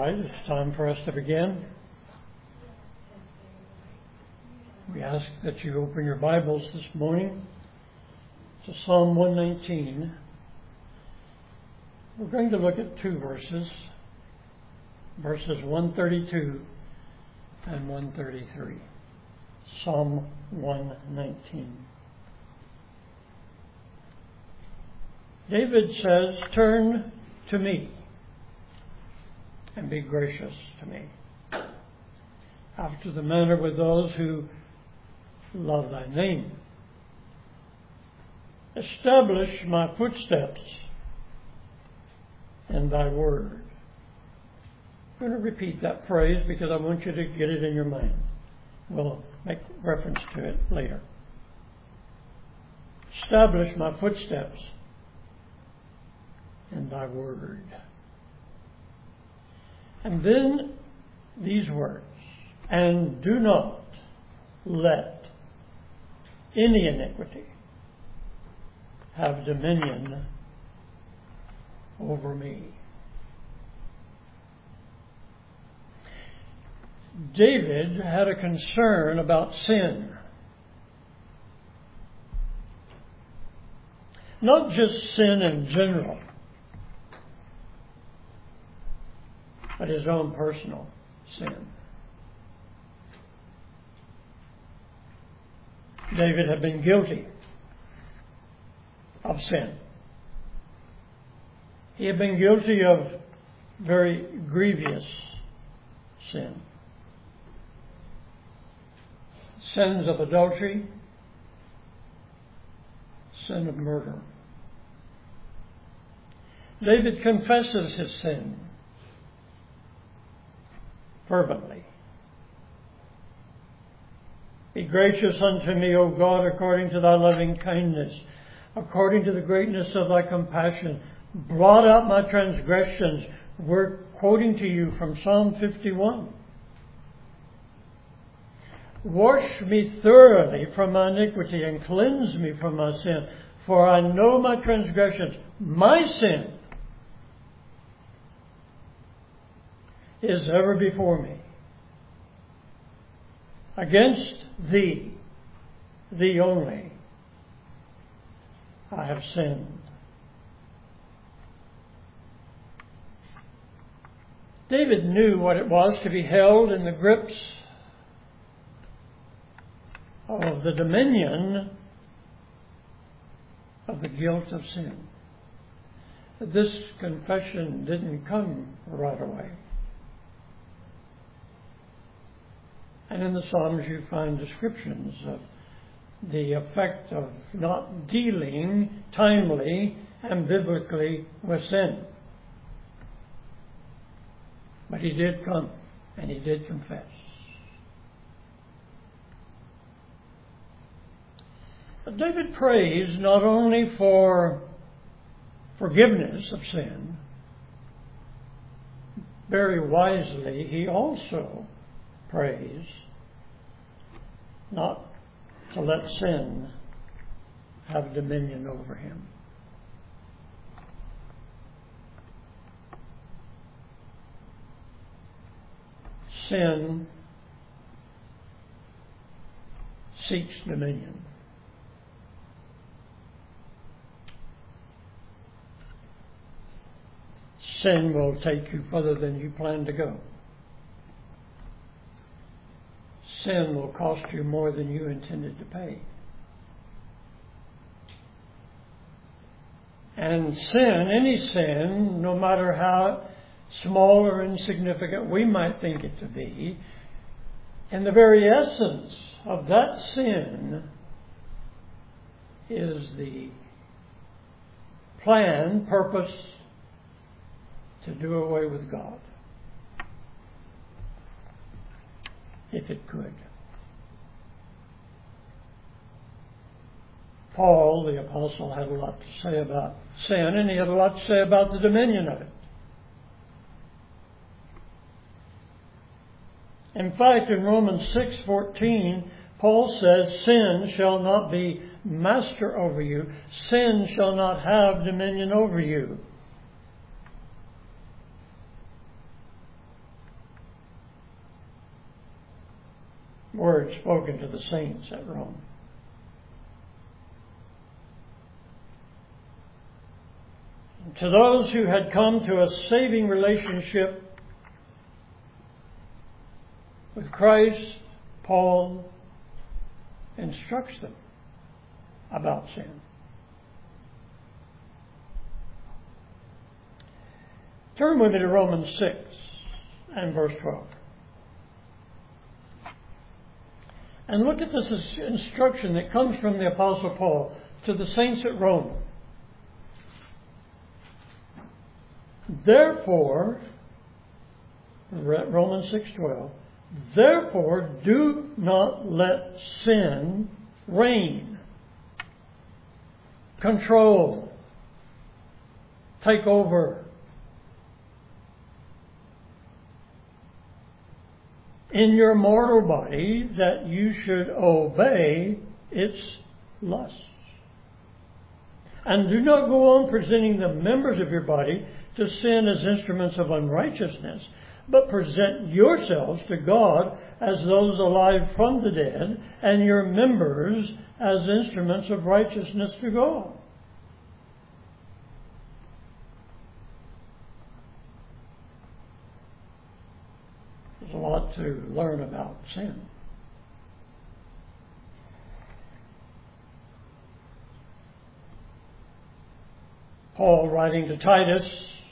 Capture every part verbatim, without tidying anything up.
right, it's time for us to begin. We ask that you open your Bibles this morning to Psalm one nineteen. We're going to look at two verses, verses one thirty-two and one thirty-three. Psalm one nineteen. David says, "Turn to me and be gracious to me, after the manner with those who love thy name. Establish my footsteps in thy word." I'm going to repeat that phrase because I want you to get it in your mind. We'll make reference to it later. Establish my footsteps in thy word. And then these words, "And do not let any iniquity have dominion over me." David had a concern about sin. Not just sin in general, but his own personal sin. David had been guilty of sin. He had been guilty of very grievous sin. Sins of adultery, sin of murder. David confesses his sin fervently. "Be gracious unto me, O God, according to thy loving kindness, according to the greatness of thy compassion. Blot out my transgressions." We're quoting to you from Psalm fifty-one. "Wash me thoroughly from my iniquity and cleanse me from my sin. For I know my transgressions, my sin is ever before me. Against thee, thee only, I have sinned." David knew what it was to be held in the grips of the dominion of the guilt of sin. This confession didn't come right away. And in the Psalms you find descriptions of the effect of not dealing timely and biblically with sin. But he did come and he did confess. But David prays not only for forgiveness of sin, very wisely he also prays not to let sin have dominion over him. Sin seeks dominion. Sin will take you further than you plan to go. Sin will cost you more than you intended to pay. And sin, any sin, no matter how small or insignificant we might think it to be, in the very essence of that sin is the plan, purpose to do away with God. If it could. Paul, the apostle, had a lot to say about sin, and he had a lot to say about the dominion of it. In fact, in Romans six fourteen, Paul says, "Sin shall not be master over you. Sin shall not have dominion over you." words spoken to the saints at Rome. To those who had come to a saving relationship with Christ, Paul instructs them about sin. Turn with me to Romans six and verse twelve. And look at this instruction that comes from the Apostle Paul to the saints at Rome. Therefore, Romans six twelve, therefore do not let sin reign, control, take over in your mortal body, that you should obey its lusts. And do not go on presenting the members of your body to sin as instruments of unrighteousness, but present yourselves to God as those alive from the dead, and your members as instruments of righteousness to God. There's a lot to learn about sin. Paul, writing to Titus,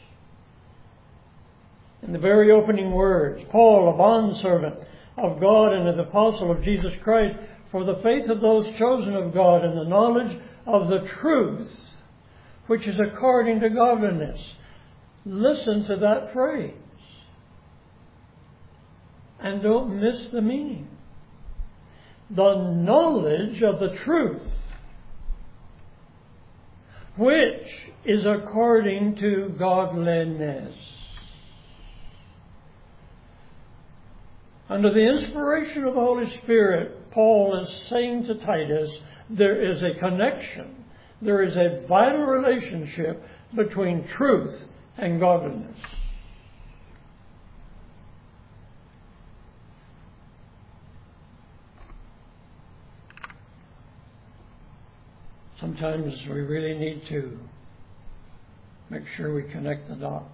in the very opening words, Paul, a bondservant of God and an apostle of Jesus Christ, for the faith of those chosen of God and the knowledge of the truth, which is according to godliness. Listen to that phrase. And don't miss the meaning. The knowledge of the truth, which is according to godliness. Under the inspiration of the Holy Spirit, Paul is saying to Titus, there is a connection, there is a vital relationship between truth and godliness. Sometimes we really need to make sure we connect the dots.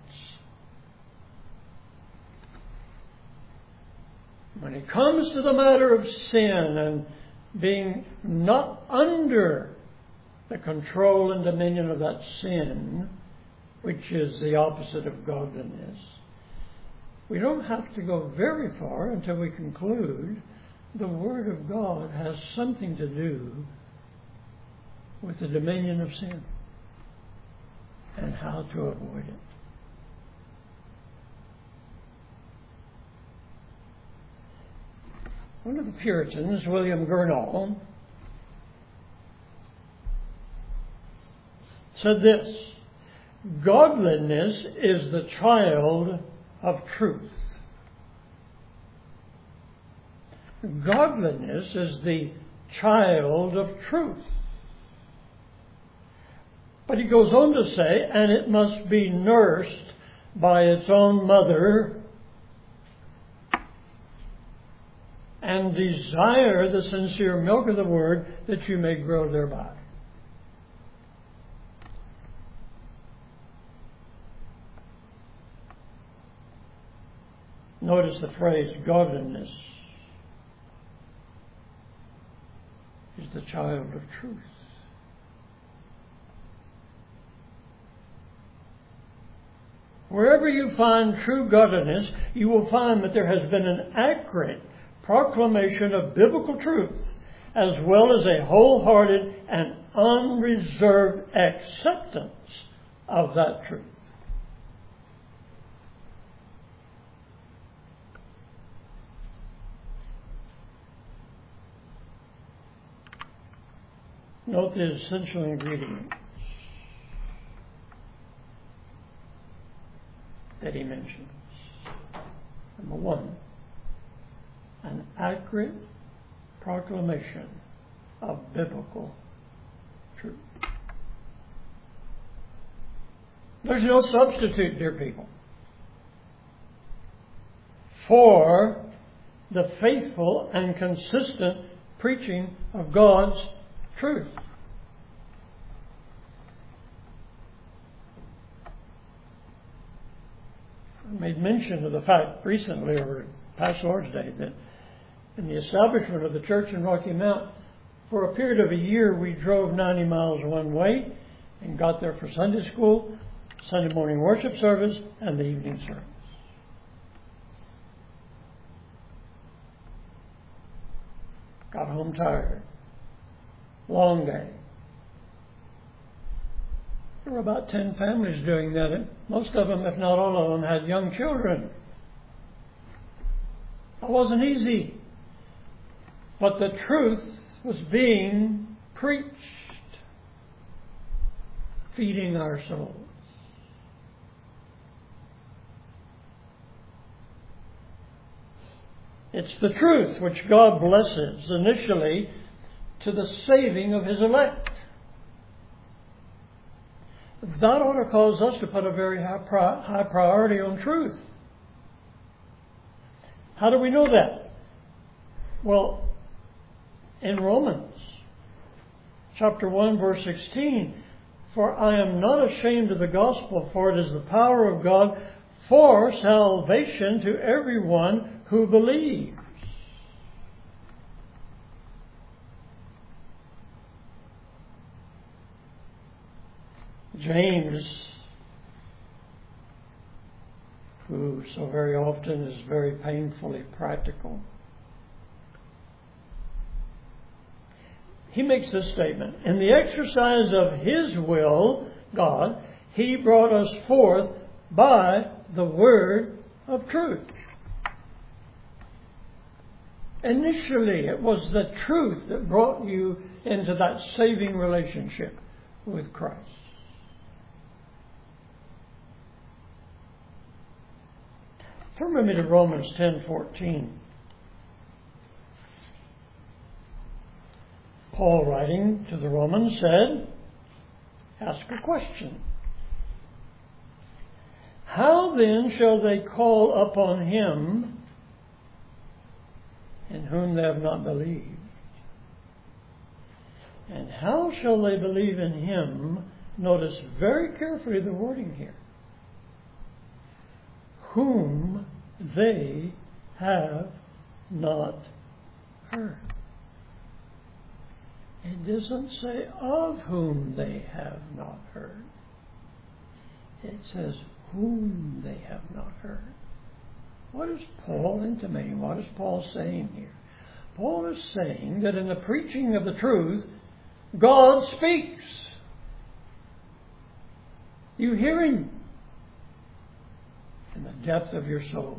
When it comes to the matter of sin and being not under the control and dominion of that sin, which is the opposite of godliness, we don't have to go very far until we conclude the Word of God has something to do with the dominion of sin and how to avoid it. One of the Puritans, William Gurnall, said this: godliness is the child of truth. Godliness is the child of truth. But he goes on to say, and it must be nursed by its own mother, and desire the sincere milk of the Word, that you may grow thereby. Notice the phrase, godliness is the child of truth. Wherever you find true godliness, you will find that there has been an accurate proclamation of biblical truth, as well as a wholehearted and unreserved acceptance of that truth. Note the essential ingredients that he mentions. Number one, an accurate proclamation of biblical truth. There's no substitute, dear people, for the faithful and consistent preaching of God's truth. I made mention of the fact recently, over past Lord's Day, that in the establishment of the church in Rocky Mount, for a period of a year, we drove ninety miles one way and got there for Sunday school, Sunday morning worship service, and the evening service. Got home tired. Long day. There were about ten families doing that, and most of them, if not all of them, had young children. It wasn't easy. But the truth was being preached, feeding our souls. It's the truth which God blesses initially to the saving of His elect. That ought to cause us to put a very high, pri- high priority on truth. How do we know that? Well, in Romans chapter one, verse sixteen, for I am not ashamed of the gospel, for it is the power of God for salvation to everyone who believes. James, who so very often is very painfully practical, he makes this statement: in the exercise of His will, God, He brought us forth by the word of truth. Initially, it was the truth that brought you into that saving relationship with Christ. Turn with me to Romans ten fourteen. Paul, writing to the Romans, said, ask a question. How then shall they call upon Him in whom they have not believed? And how shall they believe in Him? Notice very carefully the wording here. Whom they have not heard. It doesn't say of whom they have not heard. It says whom they have not heard. What is Paul intimating? What is Paul saying here? Paul is saying that in the preaching of the truth, God speaks. You hear Him in the depth of your soul.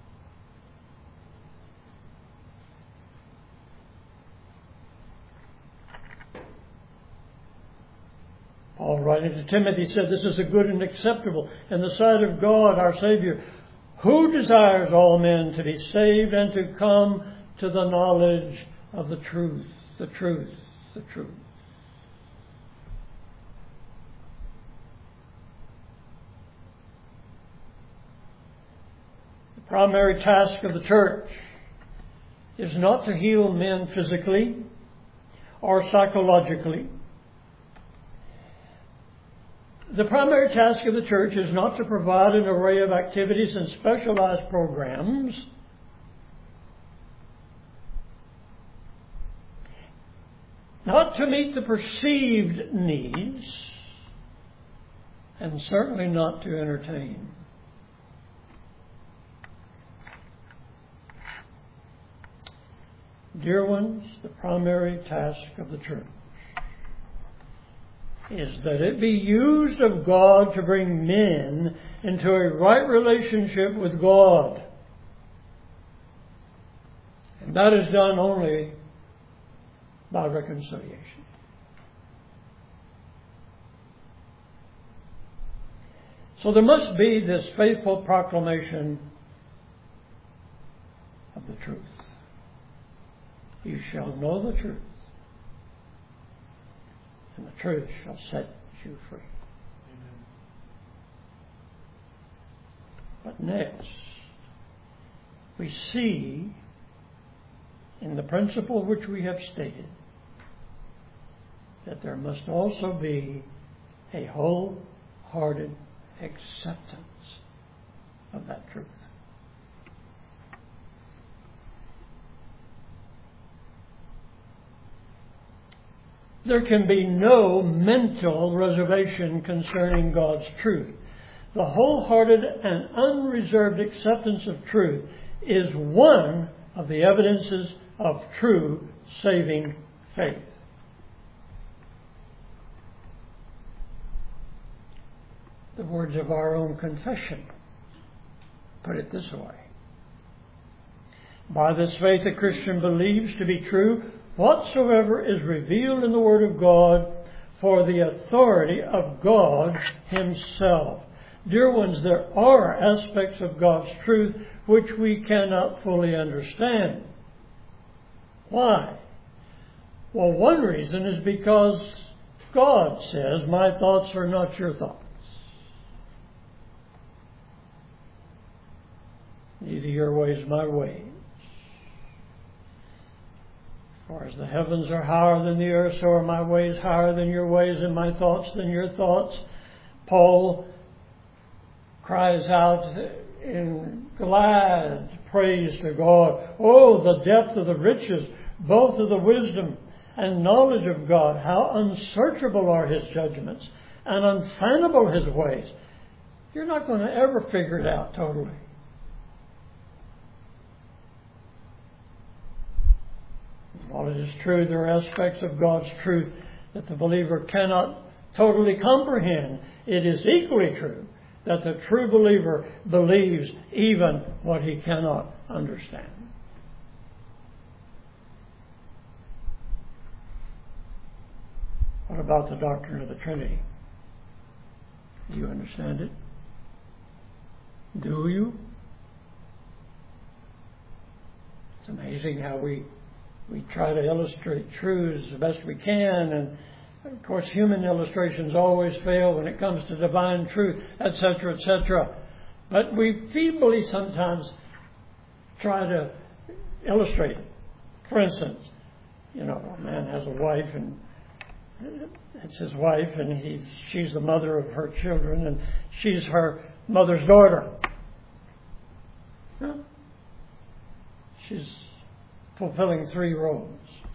Paul, writing to Timothy, said, this is a good and acceptable in the sight of God our Savior, who desires all men to be saved and to come to the knowledge of the truth, the truth, the truth. The primary task of the church is not to heal men physically or psychologically. The primary task of the church is not to provide an array of activities and specialized programs. Not to meet the perceived needs, and certainly not to entertain. Dear ones, the primary task of the church is that it be used of God to bring men into a right relationship with God. And that is done only by reconciliation. So there must be this faithful proclamation of the truth. You shall know the truth, and the truth shall set you free. Amen. But next, we see in the principle which we have stated, that there must also be a wholehearted acceptance of that truth. There can be no mental reservation concerning God's truth. The wholehearted and unreserved acceptance of truth is one of the evidences of true saving faith. The words of our own confession put it this way. By this faith a Christian believes to be true whatsoever is revealed in the Word of God for the authority of God Himself. Dear ones, there are aspects of God's truth which we cannot fully understand. Why? Well, one reason is because God says, my thoughts are not your thoughts. Neither your ways my ways. For as the heavens are higher than the earth, so are my ways higher than your ways, and my thoughts than your thoughts. Paul cries out in glad praise to God, oh, the depth of the riches, both of the wisdom and knowledge of God. How unsearchable are His judgments and unfathomable His ways. You're not going to ever figure it out totally. While it is true there are aspects of God's truth that the believer cannot totally comprehend, it is equally true that the true believer believes even what he cannot understand. What about the doctrine of the Trinity? Do you understand it? Do you? It's amazing how we we try to illustrate truths the best we can, and of course human illustrations always fail when it comes to divine truth, et cetera, et cetera. But we feebly sometimes try to illustrate it. For instance, you know, a man has a wife, and it's his wife, and he's she's the mother of her children, and she's her mother's daughter. Well, she's fulfilling three roles.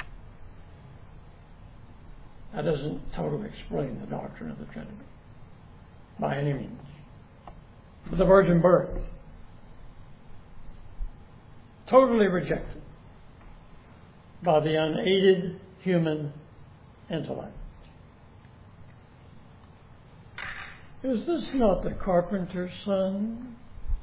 That doesn't totally explain the doctrine of the Trinity by any means. But the virgin birth, totally rejected by the unaided human intellect. Is this not the carpenter's son?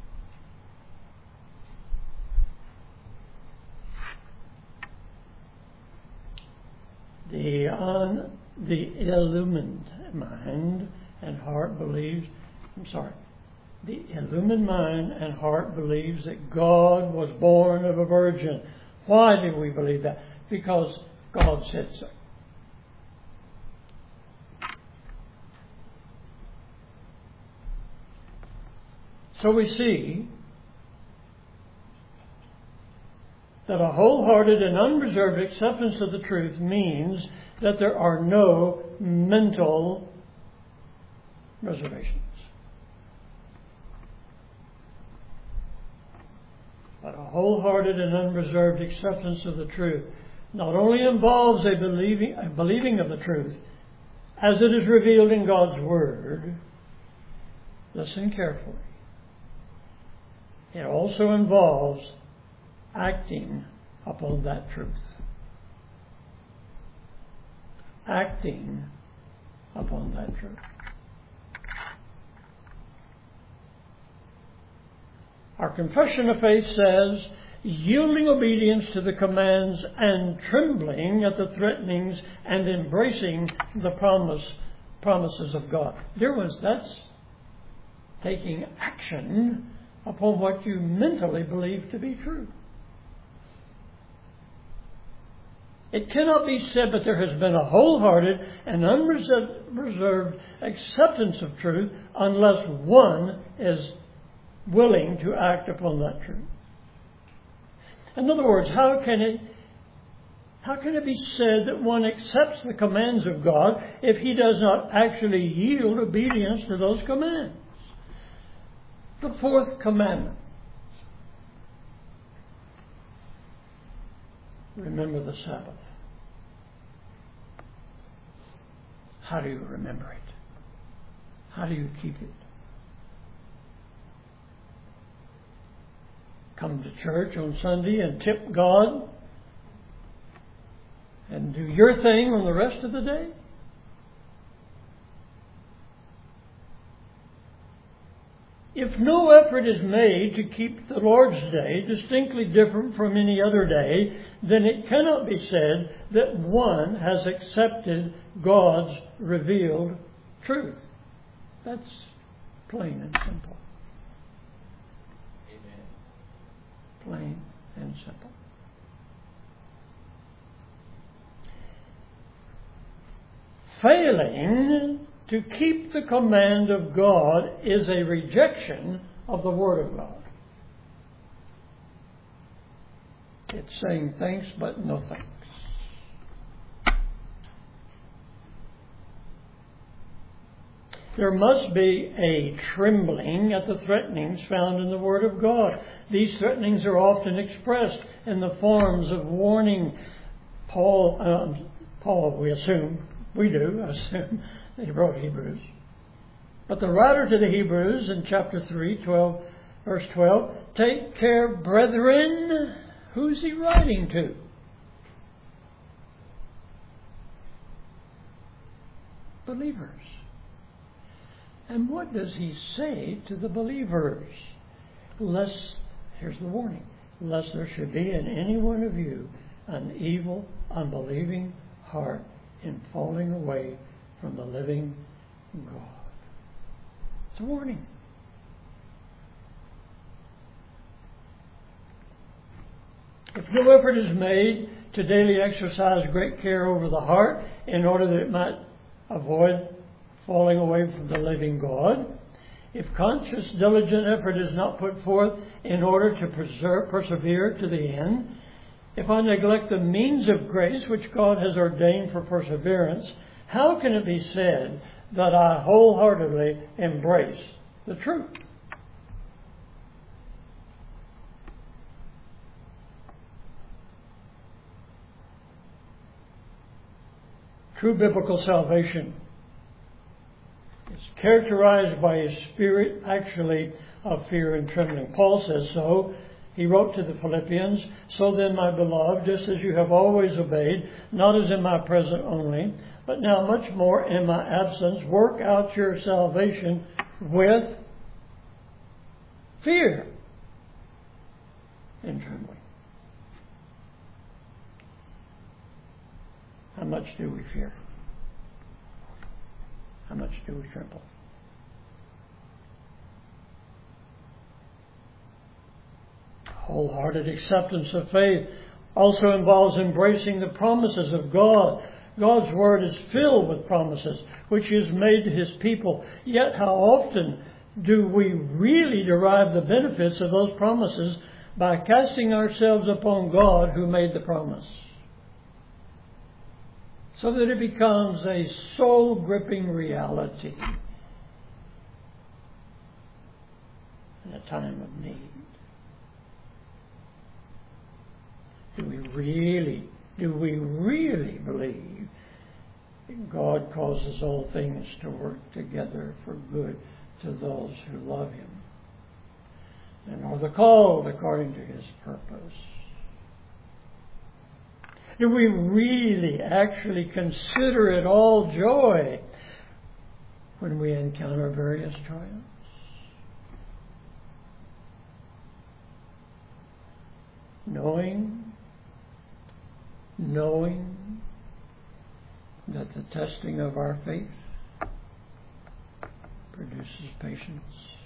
The on the illumined mind and heart believes, I'm sorry, the illumined mind and heart believes that God was born of a virgin. Why do we believe that? Because God said so. So we see that a wholehearted and unreserved acceptance of the truth means that there are no mental reservations. But a wholehearted and unreserved acceptance of the truth not only involves a believing, a believing of the truth as it is revealed in God's Word. Listen carefully. It also involves acting upon that truth. Acting upon that truth. Our confession of faith says, yielding obedience to the commands and trembling at the threatenings and embracing the promise, promises of God. Dear ones, that's taking action upon what you mentally believe to be true. It cannot be said that there has been a wholehearted and unreserved acceptance of truth unless one is willing to act upon that truth. In other words, how can it How can it be said that one accepts the commands of God if he does not actually yield obedience to those commands? The fourth commandment. Remember the Sabbath. How do you remember it? How do you keep it? Come to church on Sunday and tip God and do your thing on the rest of the day? If no effort is made to keep the Lord's Day distinctly different from any other day, then it cannot be said that one has accepted God's revealed truth. That's plain and simple. Amen. Plain and simple. Failing to keep the command of God is a rejection of the Word of God. It's saying thanks, but no thanks. There must be a trembling at the threatenings found in the Word of God. These threatenings are often expressed in the forms of warning. Paul, um, Paul, we assume, we do assume, he wrote Hebrews. But the writer to the Hebrews in chapter three, twelve, verse twelve, take care, brethren. Who's he writing to? Believers. And what does he say to the believers? Lest, here's the warning, lest there should be in any one of you an evil, unbelieving heart in falling away from the living God. It's a warning. If no effort is made to daily exercise great care over the heart in order that it might avoid falling away from the living God, if conscious, diligent effort is not put forth in order to preserve, persevere to the end, if I neglect the means of grace which God has ordained for perseverance, how can it be said that I wholeheartedly embrace the truth? True biblical salvation is characterized by a spirit, actually, of fear and trembling. Paul says so. He wrote to the Philippians, so then, my beloved, just as you have always obeyed, not as in my present only, but now much more in my absence, work out your salvation with fear and trembling. How much do we fear? How much do we tremble? Wholehearted acceptance of faith also involves embracing the promises of God. God's Word is filled with promises which He has made to His people. Yet how often do we really derive the benefits of those promises by casting ourselves upon God who made the promise? So that it becomes a soul-gripping reality in a time of need. Do we really, do we really believe that God causes all things to work together for good to those who love Him and are the called according to His purpose? Do we really actually consider it all joy when we encounter various trials? Knowing, knowing that the testing of our faith produces patience.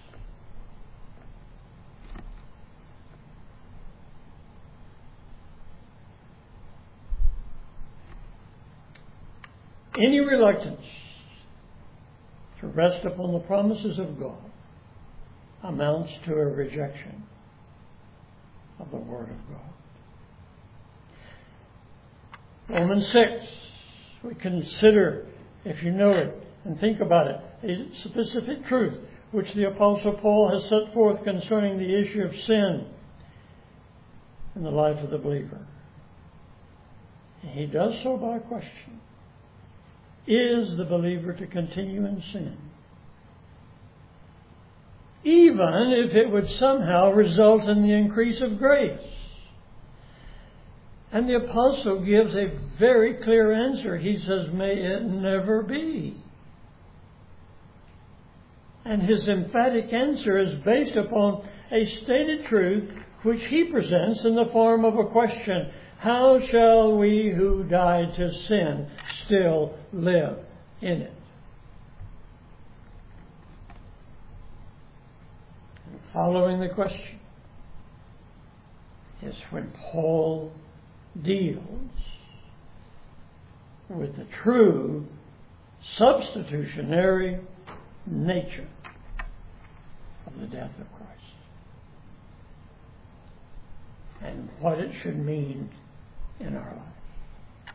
Any reluctance to rest upon the promises of God amounts to a rejection of the Word of God. Romans six, we consider, if you know it and think about it, a specific truth which the Apostle Paul has set forth concerning the issue of sin in the life of the believer. He does so by a question. Is the believer to continue in sin, even if it would somehow result in the increase of grace? And the apostle gives a very clear answer. He says, may it never be. And his emphatic answer is based upon a stated truth which he presents in the form of a question. How shall we who died to sin still live in it? And following the question is when Paul deals with the true substitutionary nature of the death of Christ and what it should mean in our life.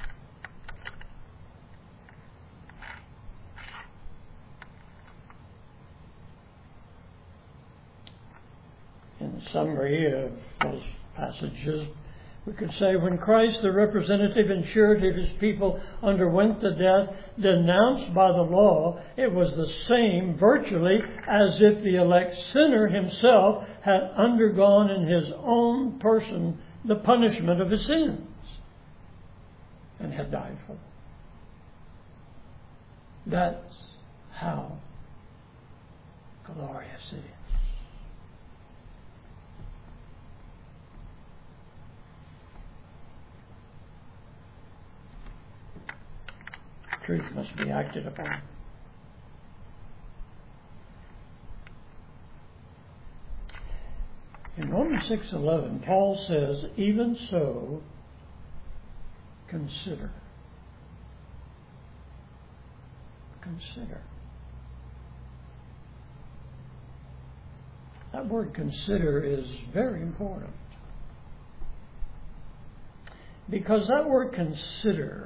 In the summary of those passages, we could say when Christ, the representative and surety of his people, underwent the death denounced by the law, it was the same virtually as if the elect sinner himself had undergone in his own person the punishment of his sins and had died for them. That's how glorious it is. Truth must be acted upon. In Romans six eleven, Paul says, even so, consider. Consider. That word consider is very important. Because that word consider,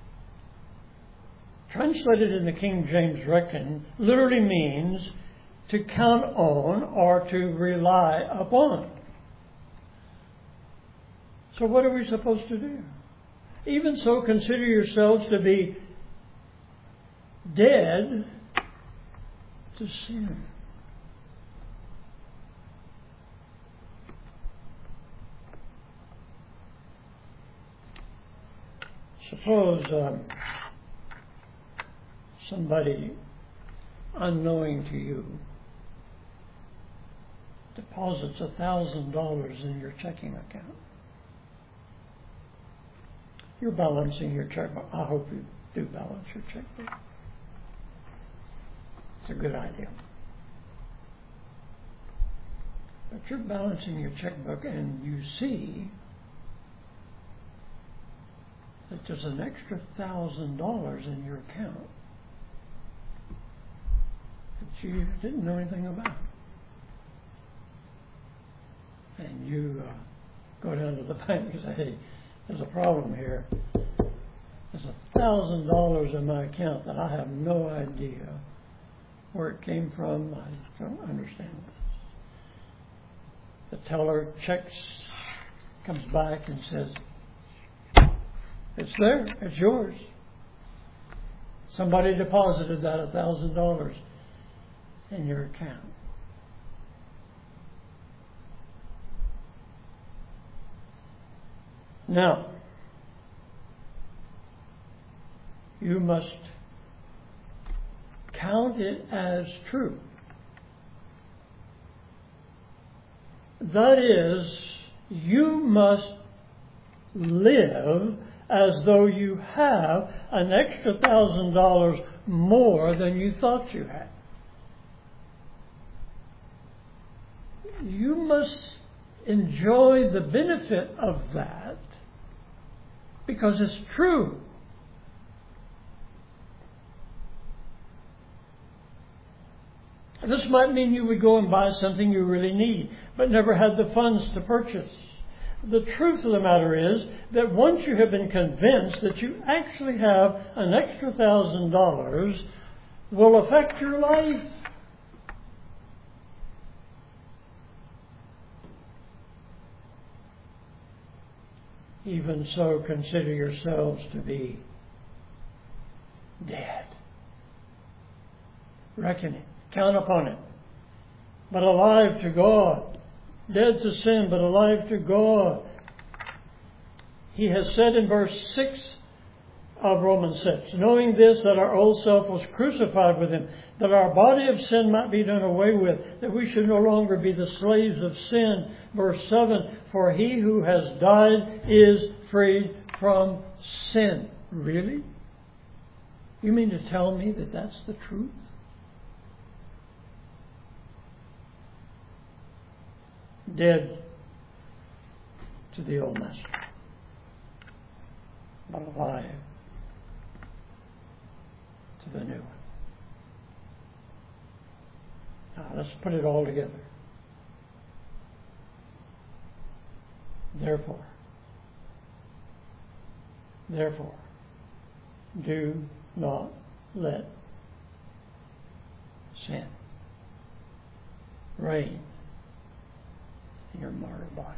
translated in the King James Reckon, literally means to count on or to rely upon. So what are we supposed to do? Even so, consider yourselves to be dead to sin. Suppose um, somebody unknowing to you deposits a thousand dollars in your checking account. You're balancing your checkbook. I hope you do balance your checkbook. It's a good idea. But you're balancing your checkbook and you see that there's an extra thousand dollars in your account that you didn't know anything about. And you uh, go down to the bank and say, hey, there's a problem here. There's a thousand dollars in my account that I have no idea where it came from. I don't understand this. The teller checks, comes back and says, it's there, it's yours. Somebody deposited that a thousand dollars in your account. Now, you must count it as true. That is, you must live as though you have an extra thousand dollars more than you thought you had. You must enjoy the benefit of that because it's true. This might mean you would go and buy something you really need, but never had the funds to purchase. the truth of the matter is that once you have been convinced that you actually have an extra thousand dollars will affect your life. Even so, consider yourselves to be dead. Reckon it. Count upon it. But alive to God. Dead to sin, but alive to God. He has said in verse six of Romans six, knowing this, that our old self was crucified with Him, that our body of sin might be done away with, that we should no longer be the slaves of sin. Verse seven, for he who has died is freed from sin. Really? You mean to tell me that that's the truth? Dead to the old master, but alive to the new one. Now let's put it all together. Therefore, therefore, do not let sin reign in your mortal body,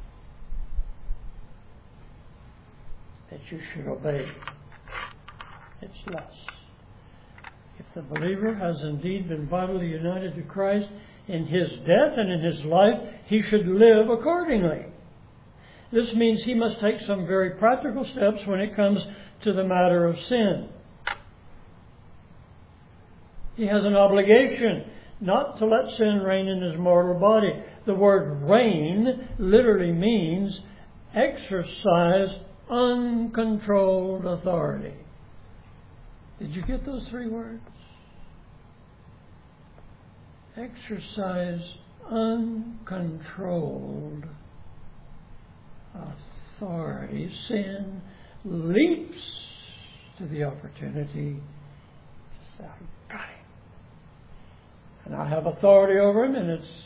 that you should obey its lusts. If the believer has indeed been vitally united to Christ in His death and in His life, he should live accordingly. This means he must take some very practical steps when it comes to the matter of sin. He has an obligation not to let sin reign in his mortal body. The word reign literally means exercise uncontrolled authority. Did you get those three words? Exercise uncontrolled authority. Sin leaps to the opportunity to say, I've got him. And I have authority over him, and it's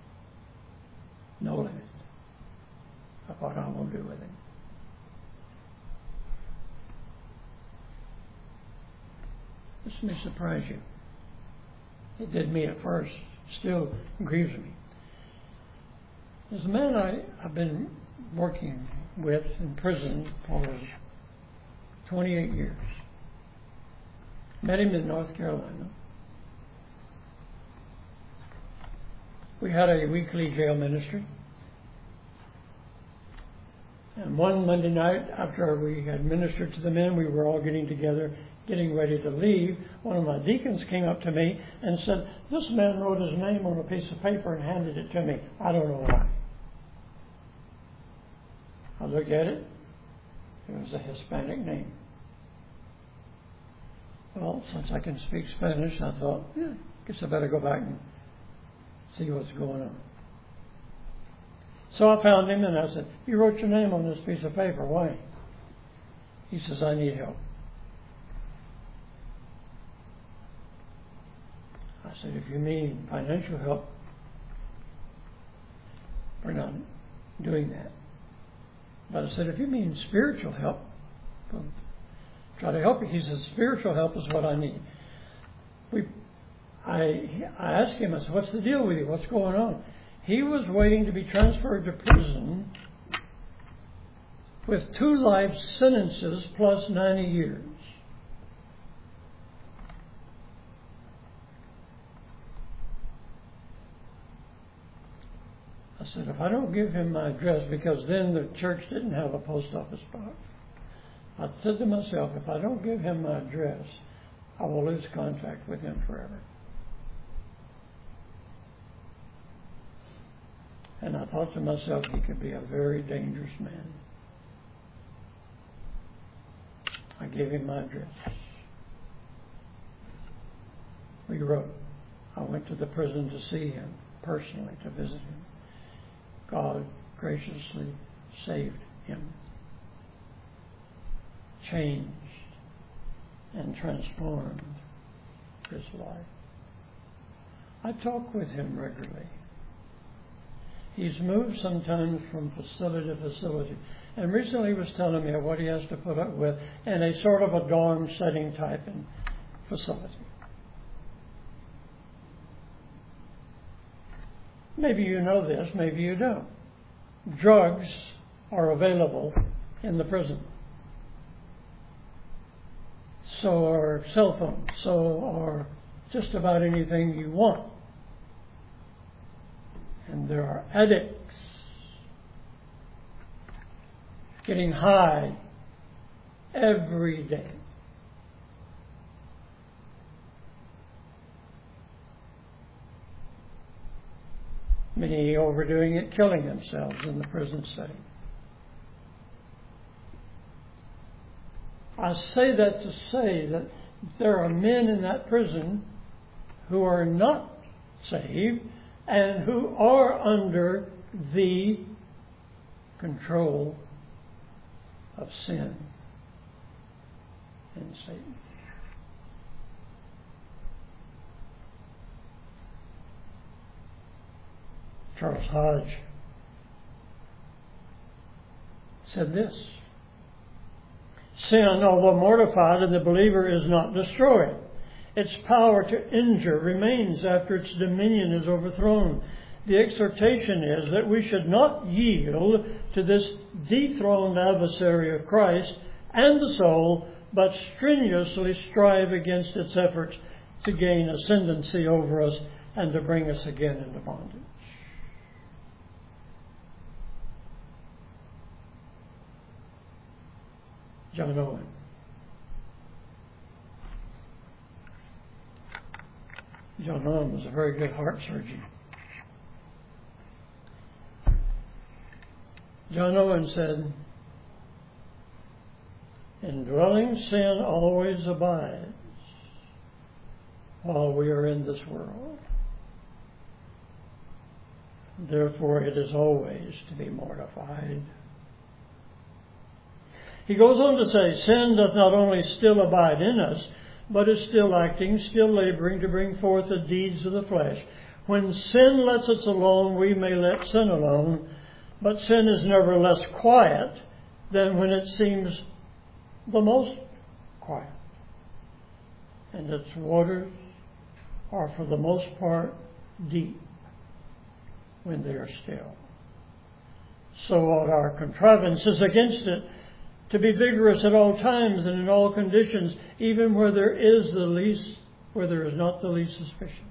no limit of what I will do with him. This may surprise you. It did me at first. Still grieves me. There's a man I, I've been working with in prison for twenty-eight years. Met him in North Carolina. We had a weekly jail ministry. And one Monday night, after we had ministered to the men, we were all getting together, getting ready to leave. One of my deacons came up to me and said, this man wrote his name on a piece of paper and handed it to me. I don't know why. I looked at it. It was a Hispanic name. Well, since I can speak Spanish, I thought, yeah, guess I better go back and see what's going on. So I found him and I said, you wrote your name on this piece of paper. Why? He says, I need help. I said, if you mean financial help, we're not doing that. But I said, if you mean spiritual help, well, try to help you. He said, spiritual help is what I need. We, I, I asked him, I said, what's the deal with you? What's going on? He was waiting to be transferred to prison with two life sentences plus ninety years. I said, if I don't give him my address, because then the church didn't have a post office box, I said to myself, if I don't give him my address, I will lose contact with him forever. And I thought to myself, he could be a very dangerous man. I gave him my address. We wrote. I went to the prison to see him personally, to visit him. God graciously saved him, changed and transformed his life. I talk with him regularly. He's moved sometimes from facility to facility. And recently he was telling me of what he has to put up with in a sort of a dorm setting type in facility. Maybe you know this, maybe you don't. Drugs are available in the prison. So are cell phones. So are just about anything you want. And there are addicts getting high every day. Many overdoing it, killing themselves in the prison setting. I say that to say that there are men in that prison who are not saved and who are under the control of sin and Satan. Charles Hodge said this: sin, although mortified in the believer, is not destroyed. Its power to injure remains after its dominion is overthrown. The exhortation is that we should not yield to this dethroned adversary of Christ and the soul, but strenuously strive against its efforts to gain ascendancy over us and to bring us again into bondage. John Owen. John Owen was a very good heart surgeon. John Owen said, indwelling sin always abides while we are in this world. Therefore it is always to be mortified. He goes on to say, sin doth not only still abide in us, but is still acting, still laboring to bring forth the deeds of the flesh. When sin lets us alone, we may let sin alone, but sin is never less quiet than when it seems the most quiet. And its waters are for the most part deep when they are still. So ought our contrivances against it to be vigorous at all times and in all conditions, even where there is the least, where there is not the least suspicion.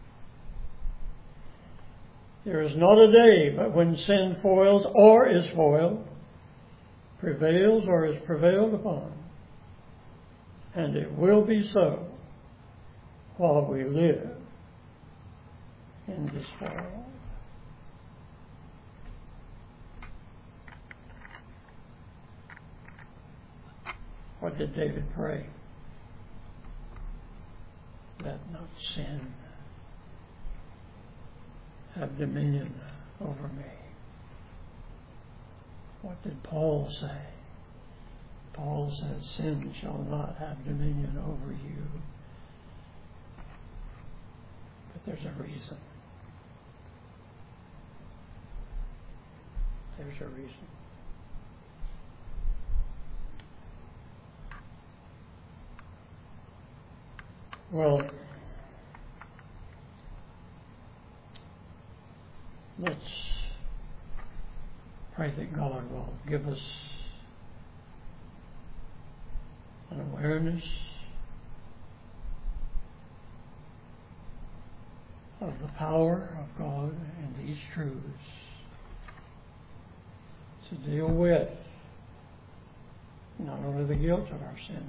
There is not a day but when sin foils or is foiled, prevails or is prevailed upon. And it will be so while we live in this world. What did David pray? Let not sin have dominion over me. What did Paul say? Paul says, sin shall not have dominion over you. But there's a reason. There's a reason. Well, let's pray that God will give us an awareness of the power of God and these truths to deal with not only the guilt of our sin,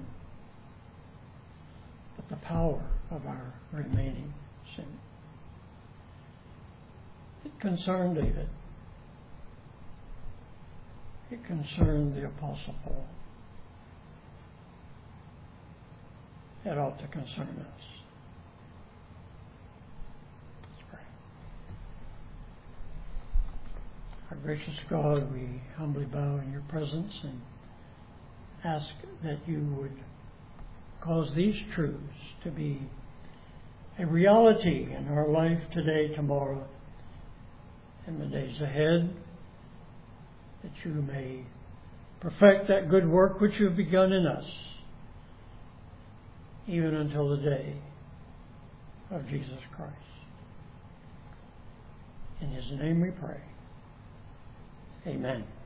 but the power of our remaining sin. It concerned David. It concerned the Apostle Paul. It ought to concern us. Let's pray. Our gracious God, we humbly bow in your presence and ask that you would cause these truths to be a reality in our life today, tomorrow, in the days ahead, that you may perfect that good work which you have begun in us, even until the day of Jesus Christ. In His name we pray. Amen.